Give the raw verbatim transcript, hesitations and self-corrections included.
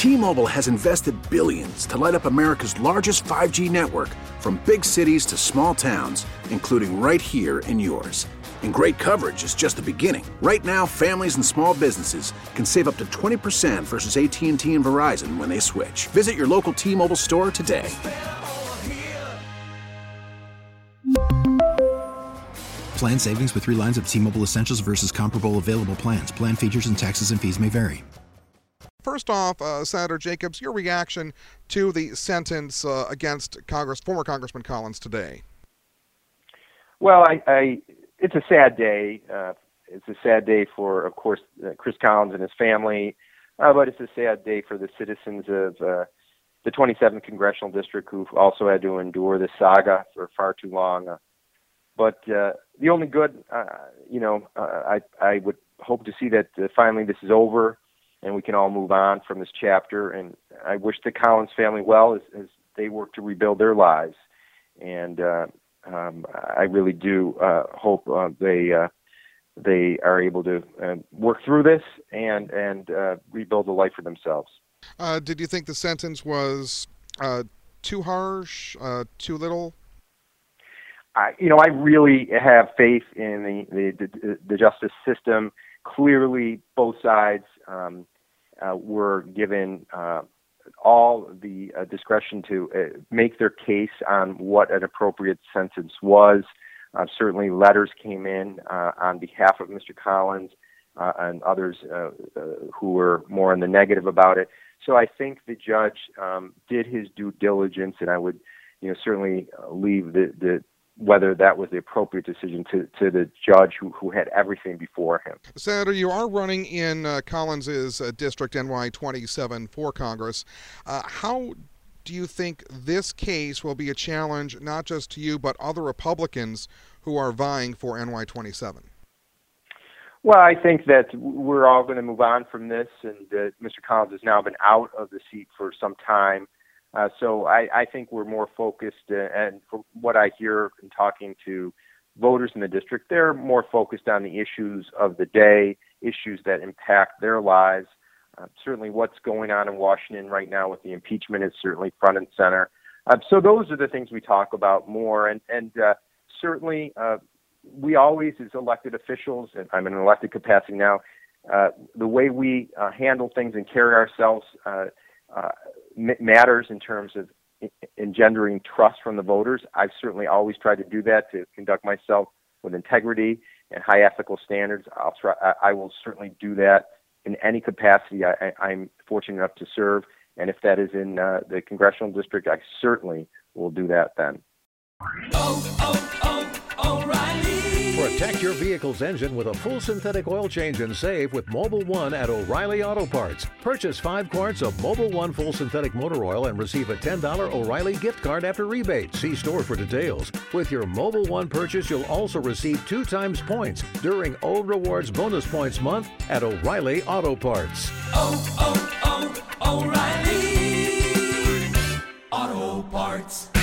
T-Mobile has invested billions to light up America's largest five G network, from big cities to small towns, including right here in yours. And great coverage is just the beginning. Right now, families and small businesses can save up to twenty percent versus A T and T and Verizon when they switch. Visit your local T-Mobile store today. Plan savings with three lines of T-Mobile Essentials versus comparable available plans. Plan features and taxes and fees may vary. First off, uh, Senator Jacobs, your reaction to the sentence uh, against Congress, former Congressman Collins today. Well, I, I it's a sad day. Uh, it's a sad day for, of course, uh, Chris Collins and his family, uh, but it's a sad day for the citizens of uh, the twenty-seventh Congressional District who've also had to endure this saga for far too long. Uh, but uh, the only good, uh, you know, uh, I, I would hope to see that uh, finally this is over and we can all move on from this chapter. And I wish the Collins family well as, as they work to rebuild their lives. And uh, um, I really do uh, hope uh, they uh, they are able to uh, work through this and and uh, rebuild a life for themselves. Uh, did you think the sentence was uh, too harsh, uh, too little? I, you know, I really have faith in the the, the, the justice system. Clearly, both sides um, uh, were given uh, all the uh, discretion to uh, make their case on what an appropriate sentence was. Uh, certainly, letters came in uh, on behalf of Mister Collins uh, and others uh, uh, who were more in the negative about it. So I think the judge um, did his due diligence, and I would, you know, certainly leave the, the whether that was the appropriate decision to, to the judge who, who had everything before him. Senator, you are running in uh, Collins's uh, district, N Y twenty-seven, for Congress. Uh, how do you think this case will be a challenge not just to you but other Republicans who are vying for N Y twenty-seven? Well, I think that we're all going to move on from this, and uh, Mister Collins has now been out of the seat for some time. Uh, so I, I think we're more focused, uh, and from what I hear in talking to voters in the district, they're more focused on the issues of the day, issues that impact their lives. Uh, certainly what's going on in Washington right now with the impeachment is certainly front and center. Uh, so those are the things we talk about more, and, and uh, certainly uh, we always, as elected officials, and I'm in an elected capacity now, uh, the way we uh, handle things and carry ourselves uh, uh, matters in terms of engendering trust from the voters. I've certainly always tried to do that, to conduct myself with integrity and high ethical standards. I'll try. I will certainly do that in any capacity I, I'm fortunate enough to serve. And if that is in uh, the congressional district, I certainly will do that then. Oh, oh, oh, O'Reilly. Protect your vehicle's engine with a full synthetic oil change and save with Mobil one at O'Reilly Auto Parts. Purchase five quarts of Mobil one full synthetic motor oil and receive a ten dollars O'Reilly gift card after rebate. See store for details. With your Mobil one purchase, you'll also receive two times points during O Rewards Bonus Points Month at O'Reilly Auto Parts. Oh, oh, oh, O'Reilly Auto Parts.